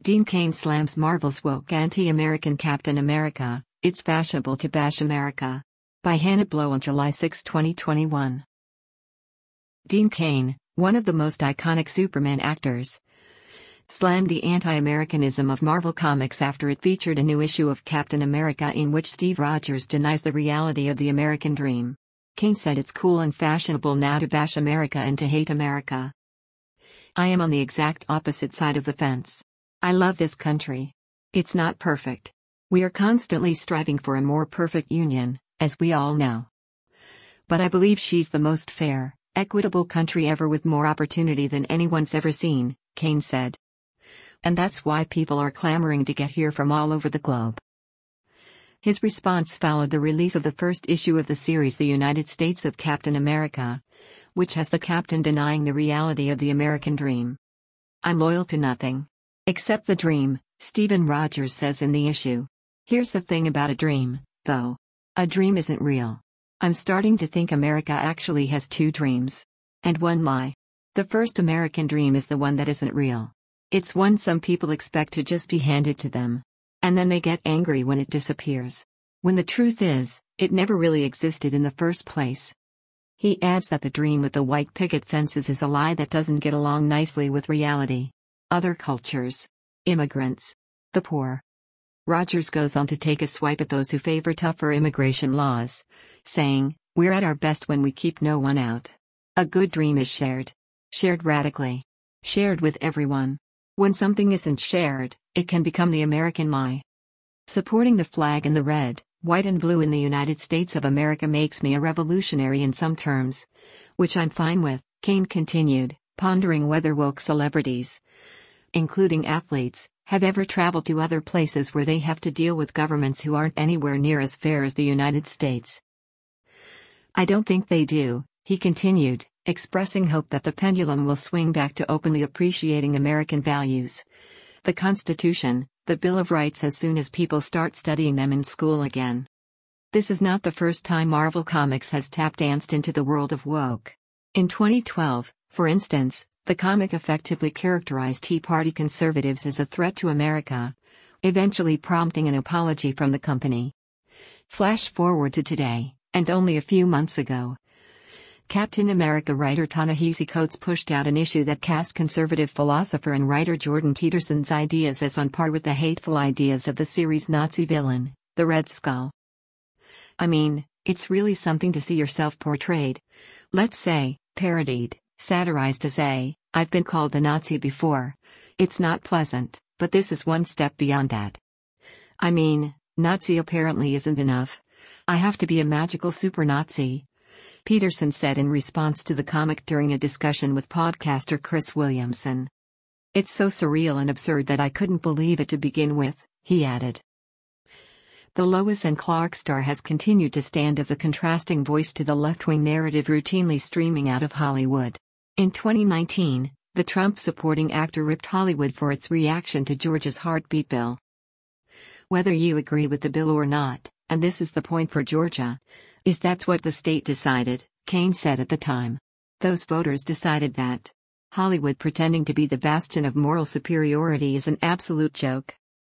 Dean Cain slams Marvel's woke anti-American Captain America, it's fashionable to bash America. By Hannah Blow on July 6, 2021. Dean Cain, one of the most iconic Superman actors, slammed the anti-Americanism of Marvel Comics after it featured a new issue of Captain America in which Steve Rogers denies the reality of the American dream. Cain said it's cool and fashionable now to bash America and to hate America. I am on the exact opposite side of the fence. I love this country. It's not perfect. We are constantly striving for a more perfect union, as we all know. But I believe she's the most fair, equitable country ever with more opportunity than anyone's ever seen, Cain said. And that's why people are clamoring to get here from all over the globe. His response followed the release of the first issue of the series The United States of Captain America, which has the captain denying the reality of the American dream. I'm loyal to nothing. Except the dream, Stephen Rogers says in the issue. Here's the thing about a dream, though. A dream isn't real. I'm starting to think America actually has two dreams. And one lie. The first American dream is the one that isn't real. It's one some people expect to just be handed to them. And then they get angry when it disappears. When the truth is, it never really existed in the first place. He adds that the dream with the white picket fences is a lie that doesn't get along nicely with reality. Other cultures. Immigrants. The poor. Rogers goes on to take a swipe at those who favor tougher immigration laws, saying, we're at our best when we keep no one out. A good dream is shared. Shared radically. Shared with everyone. When something isn't shared, it can become the American lie. Supporting the flag in the red, white and blue in the United States of America makes me a revolutionary in some terms. Which I'm fine with, Cain continued, pondering whether woke celebrities, including athletes, have ever traveled to other places where they have to deal with governments who aren't anywhere near as fair as the United States. I don't think they do, he continued, expressing hope that the pendulum will swing back to openly appreciating American values. The Constitution, the Bill of Rights as soon as people start studying them in school again. This is not the first time Marvel Comics has tap danced into the world of woke. In 2012, for instance, the comic effectively characterized Tea Party conservatives as a threat to America, eventually prompting an apology from the company. Flash forward to today, and only a few months ago, Captain America writer Ta-Nehisi Coates pushed out an issue that cast conservative philosopher and writer Jordan Peterson's ideas as on par with the hateful ideas of the series' Nazi villain, the Red Skull. I mean, it's really something to see yourself portrayed, let's say, parodied, satirized as I've been called a Nazi before. It's not pleasant, but this is one step beyond that. I mean, Nazi apparently isn't enough. I have to be a magical super Nazi, Peterson said in response to the comic during a discussion with podcaster Chris Williamson. It's so surreal and absurd that I couldn't believe it to begin with, he added. The Lois and Clark star has continued to stand as a contrasting voice to the left-wing narrative routinely streaming out of Hollywood. In 2019, the Trump-supporting actor ripped Hollywood for its reaction to Georgia's heartbeat bill. Whether you agree with the bill or not, and this is the point for Georgia, is that's what the state decided, Cain said at the time. Those voters decided that. Hollywood pretending to be the bastion of moral superiority is an absolute joke.